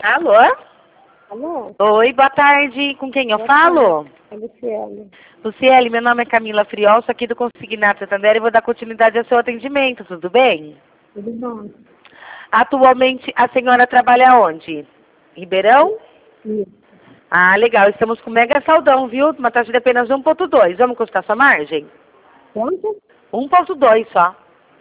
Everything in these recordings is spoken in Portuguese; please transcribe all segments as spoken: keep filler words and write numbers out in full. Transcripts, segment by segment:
Alô? Alô? Oi, boa tarde. Com quem eu Boa falo? tarde. É Luciane. Luciele, meu nome é Camila Friol, sou aqui do Consignato Santander e vou dar continuidade ao seu atendimento, tudo bem? Tudo bom? Atualmente, a senhora trabalha onde? Ribeirão? Isso. Ah, legal. Estamos com mega saldão, viu? Uma taxa de apenas um ponto dois. Vamos custar sua margem? Quanto? um ponto dois só.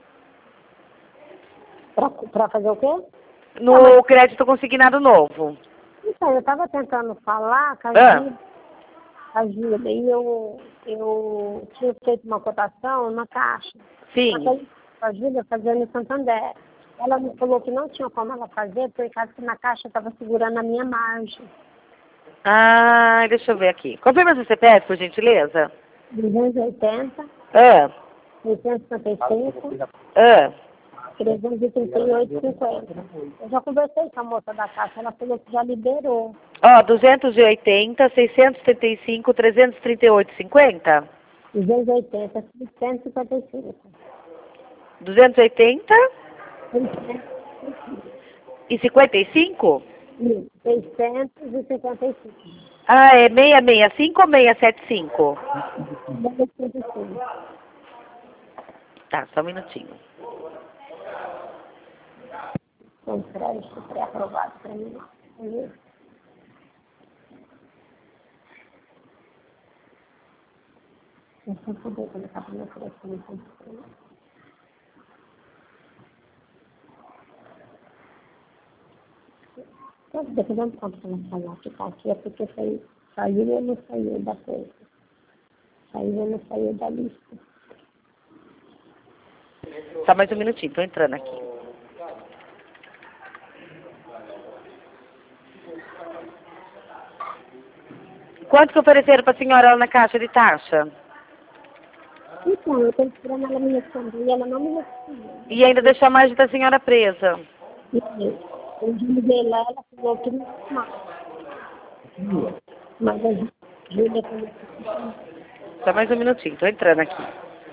Pra, pra fazer o quê? No Não, mas, crédito consignado novo. então, eu tava tentando falar com a Ah, Gília, a Gília, e eu, eu tinha feito uma cotação na Caixa. Só que sim. aí, a Gília fazendo no Santander. Ela me falou que não tinha como ela fazer, por causa que na Caixa estava segurando a minha margem. Ah, deixa eu ver aqui. Confirma seu C P F, por gentileza. duzentos e oitenta, Ah, seiscentos e cinquenta e cinco, ah. trezentos e trinta e oito e cinquenta. Eu já conversei com a moça da Caixa, ela falou que já liberou. Ó, duzentos e oitenta, seiscentos e setenta e cinco, trezentos e trinta e oito, cinquenta? duzentos e oitenta, seiscentos e cinquenta e cinco. duzentos e oitenta e cinquenta e cinco? seiscentos e cinquenta e cinco. Ah, é seiscentos e sessenta e cinco ou seiscentos e setenta e cinco? seiscentos e cinquenta e cinco. Tá, só um minutinho. Com crédito pré-aprovado para mim. Eu só poder colocar para minha frequência. Dependendo do quanto que ela falar que está aqui, é porque saiu, saiu ou não saiu da coisa. Saiu ou não saiu da lista. Só mais um minutinho, tô entrando aqui. Quanto que ofereceram pra senhora lá na caixa de taxa? Então, eu estou esperando ela me responder e ela não me respondeu. E ainda deixou a margem da senhora presa. Eu liguei lá, ela falou que não mais. Mas a Júlia falou que Só mais um minutinho, tô entrando aqui.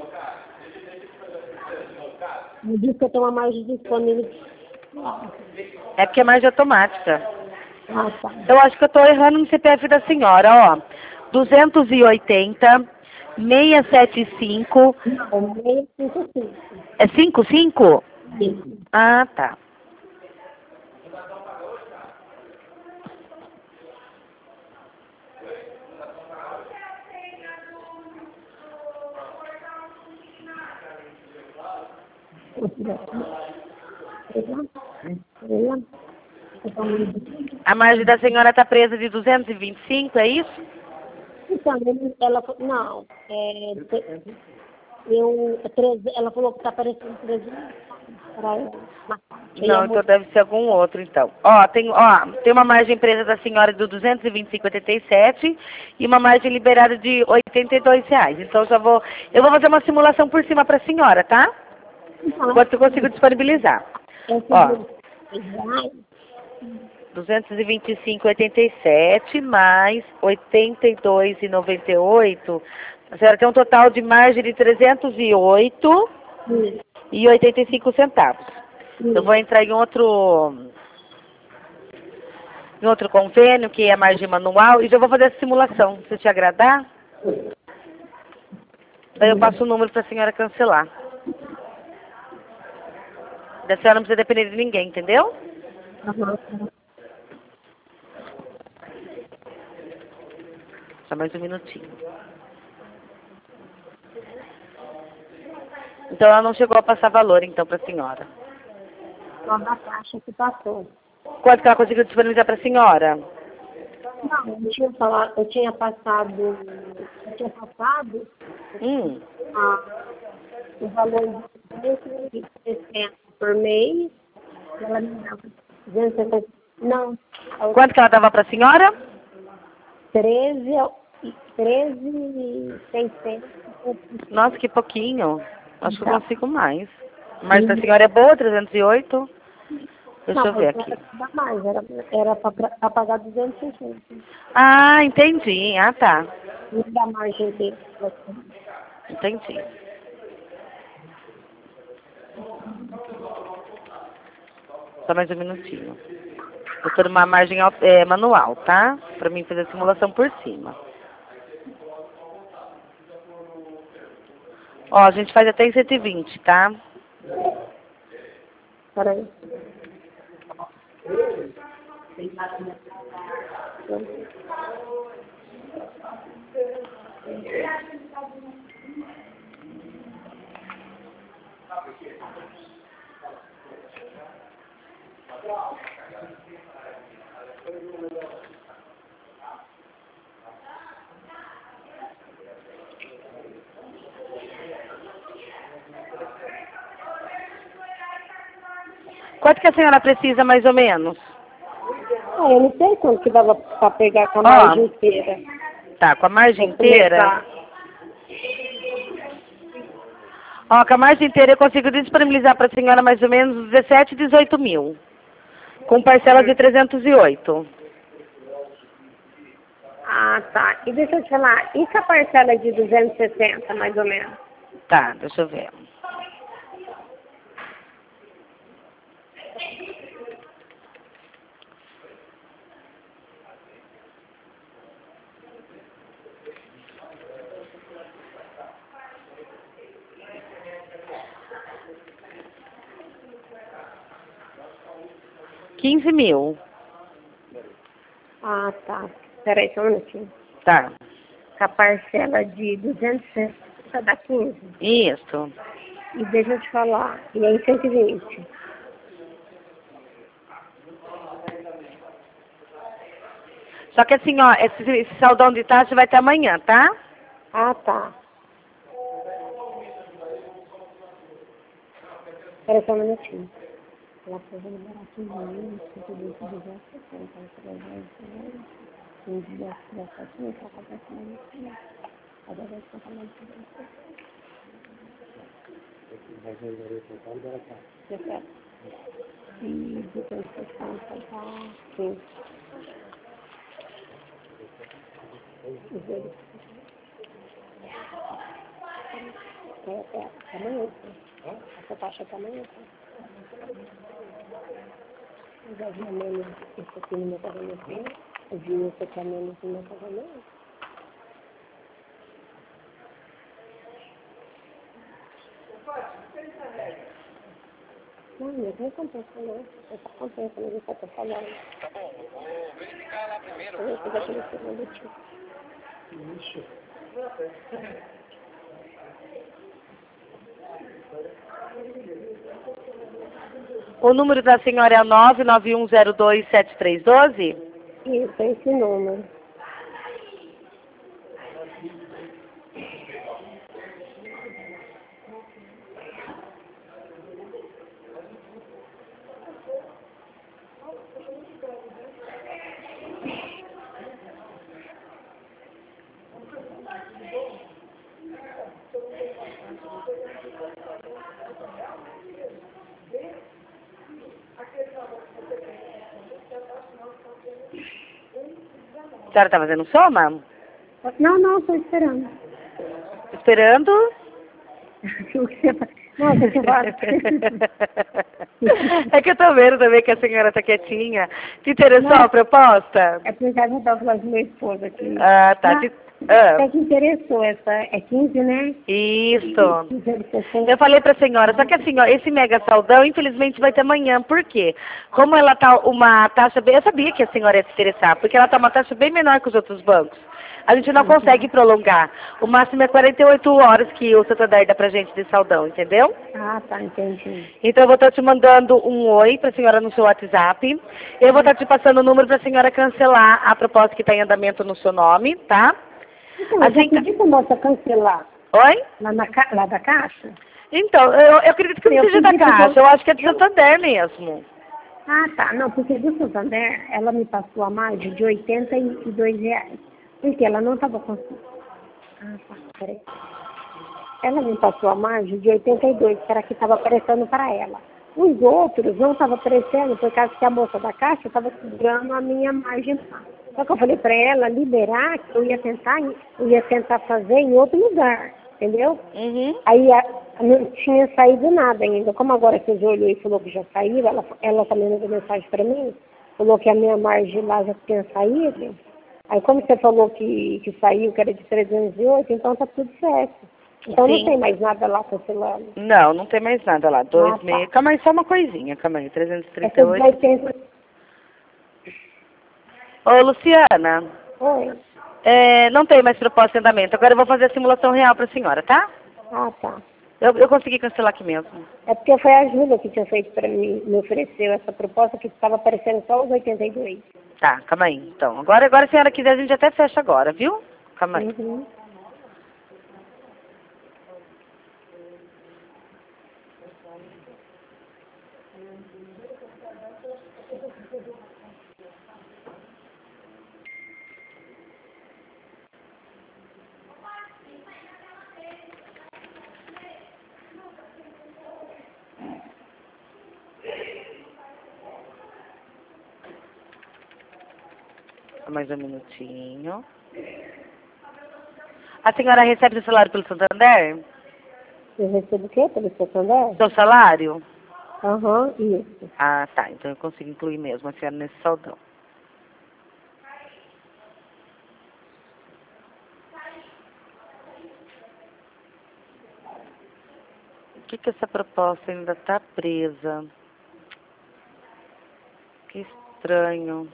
me disse que eu tenho uma margem disponível. É porque é margem automática. Ah, tá. Eu acho que eu tô errando no C P F da senhora, ó. duzentos e oitenta, seiscentos e setenta e cinco. Não, meio cinco cinco. É cinco cinco? Isso. Ah, tá. A margem da senhora tá presa de duzentos e vinte e cinco, é isso? Então, ele- ela falou, não, é, te- eu, é treze, ela falou que está aparecendo trezentos para ela. E a Não, então moça, deve ser algum outro, então. Ó, tem, ó, tem uma margem presa da senhora de duzentos e vinte e cinco vírgula oitenta e sete e uma margem liberada de oitenta e dois reais. Então já vou, eu vou fazer uma simulação por cima pra senhora, tá? então, Quanto eu consigo disponibilizar. esses Ó, dois reais, duzentos e vinte e cinco vírgula oitenta e sete mais oitenta e dois vírgula noventa e oito. A senhora tem um total de margem de trezentos e oito isso, e oitenta e cinco centavos. Eu vou isso. entrar em outro em outro convênio, que é margem manual, e já vou fazer essa simulação. Se te agradar, daí eu passo o número para a senhora cancelar. Da senhora não precisa depender de ninguém, entendeu? Aham. Só mais um minutinho. Então ela não chegou a passar valor, então, para a senhora. Só da taxa que passou. Quanto que ela conseguiu disponibilizar para a senhora? Não, eu tinha falado, eu tinha passado, eu tinha passado Hum. a, o valor de duzentos e sessenta por mês, e ela me dava duzentos e sessenta, não, Quanto que ela dava para a senhora? treze, treze e seiscentos. Nossa, que pouquinho. Acho que eu consigo mais. Mas da senhora é boa, trezentos e oito? Deixa Não, eu ver mas aqui. era pra dar mais, era, era para pagar duzentos e sessenta. Ah, entendi. Ah, tá. Não dá margem dele. Entendi. Só mais um minutinho. Eu tô numa margem é, manual, tá? Pra mim fazer a simulação por cima. Ó, a gente faz até em cento e vinte, tá? Peraí. Quanto que a senhora precisa, mais ou menos? Ah, eu não sei quanto que dava pra pegar com a Ó, margem inteira. Tá, com a margem Vou inteira. começar. Ó, com a margem inteira eu consigo disponibilizar para a senhora mais ou menos dezessete, dezoito mil. Com parcela de trezentos e oito. Ah, tá. E deixa eu te falar, e se a parcela é de duzentos e sessenta, mais ou menos? Tá, deixa eu ver. quinze mil. Ah, tá. Peraí, só um minutinho. Tá. Com a parcela de duzentos e sessenta dá quinze. Isso. E deixa eu te falar, e aí cento e vinte. Só que assim, ó, esse, esse saldão de taxa vai até amanhã, tá? Ah, tá. Peraí, só um minutinho. Ela foi liberar quinze mil, cento e vinte, duzentos e sessenta. quinze dessa aqui, para comprar esse agora vai ficar falando de você. E depois você fala para quinze. É, é, amanhã. Essa taxa tá amanhã. Eu já vi a menos isso aqui no meu pagamento. Eu vi isso aqui a menos no meu pagamento. Não, eu não compensa, não. Eu só compensa, mas isso que eu tô falando. Tá bom, eu vou verificar lá primeiro. Eu vou fazer aquele segundo tipo. Ixi. O número da senhora é nove nove um zero dois sete três um dois? Isso, é esse número. A senhora tá fazendo soma? Não, não, estou esperando. Esperando? Não, você vai. É que eu tô vendo também que a senhora tá quietinha. Te interessou Não. a proposta? É porque já estava falando do meu esposo aqui. Ah, tá. Não, Te- ah, é que interessou, essa é quinze, né? Isso. quinze de sessenta. Eu falei pra senhora, só que assim, ó, esse mega saldão, infelizmente, vai ter amanhã. Por quê? Como ela tá uma taxa bem... Eu sabia que a senhora ia se interessar, porque ela tá uma taxa bem menor que os outros bancos. A gente não consegue prolongar. O máximo é quarenta e oito horas que o Santander dá pra gente de saldão, entendeu? Ah, tá, entendi. Então eu vou estar te mandando um oi pra senhora no seu WhatsApp. Eu vou estar te passando o número pra senhora cancelar a proposta que está em andamento no seu nome, tá? Então, eu já Assim, pedi para a moça cancelar oi? lá, na, ca- lá da caixa. Então, eu, eu acredito que não Eu seja da pedi pro Caixa, banco- eu acho que é do Santander mesmo. Ah, tá. Não, porque do Santander, ela me passou a margem de oitenta e dois reais. Porque ela não estava conseguindo. Ah, tá. Peraí. Ela me passou a margem de oitenta e dois, que era que estava aparecendo para ela. Os outros não estavam aparecendo, por causa que a moça da caixa estava segurando a minha margem lá. Só que eu falei para ela liberar, que eu ia tentar, eu ia tentar fazer em outro lugar, entendeu? Uhum. Aí a, não tinha saído nada ainda. Como agora que você olhou e falou que já saiu, ela, ela também mandou mensagem para mim. falou que a minha margem lá já tinha saído. Aí como você falou que, que saiu, que era de trezentos e oito, então tá tudo certo. Então Sim. não tem mais nada lá cancelando. Não, não tem mais nada lá. Dois Ah, tá. meses. Calma aí, só uma coisinha. Calma aí, trezentos e trinta e Essas oito. oitenta... Ô, Luciana, Oi. é, não tem mais proposta de andamento. Agora eu vou fazer a simulação real para a senhora, tá? Ah, tá. Eu, eu consegui cancelar aqui mesmo. É porque foi a Júlia que tinha feito para mim, me ofereceu essa proposta que estava aparecendo só os oitenta e dois. Tá, calma aí. Então, agora, agora se a senhora quiser, a gente até fecha agora, viu? Calma aí. Uhum. Mais um minutinho. A senhora recebe o salário pelo Santander? Eu recebo o quê? Pelo Santander? Seu salário? Aham, isso. Ah, tá. Então eu consigo incluir mesmo a senhora nesse saldão. Por que que essa proposta ainda tá presa? Que estranho.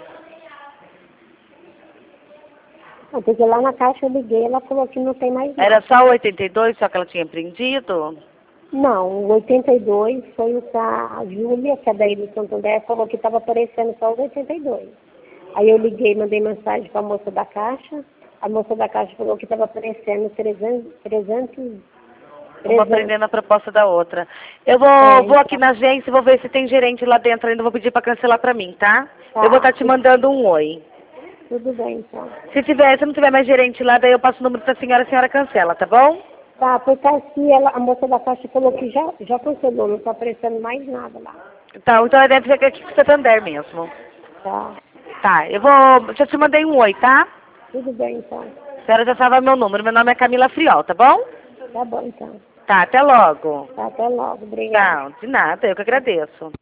Ah, porque lá na caixa eu liguei, ela falou que não tem mais nada. Era só o oitenta e dois, só que ela tinha prendido? Não, o oitenta e dois foi o que a Júlia, que é daí do Santander, falou que estava aparecendo só os oitenta e dois. Aí eu liguei, mandei mensagem para a moça da caixa. A moça da caixa falou que estava aparecendo trezentos, trezentos, Uma prendendo a proposta da outra. Eu vou, É, vou aqui então. na agência e vou ver se tem gerente lá dentro ainda. Vou pedir pra cancelar pra mim, tá? Tá. Eu vou estar te mandando um oi. Tudo bem, então. Se tiver, se não tiver mais gerente lá, daí eu passo o número pra senhora, a senhora cancela, tá bom? Tá, porque assim, ela, a moça da caixa falou que já, já cancelou, não está aparecendo mais nada lá. Então, então deve ser aqui com o Santander mesmo. Tá, Tá, eu vou. Já te mandei um oi, tá? tudo bem, então. A senhora já salva meu número. Meu nome é Camila Friol, tá bom? Tá bom, então. Tá, até logo. Tá, até logo. Obrigada. Tchau, de nada, eu que agradeço.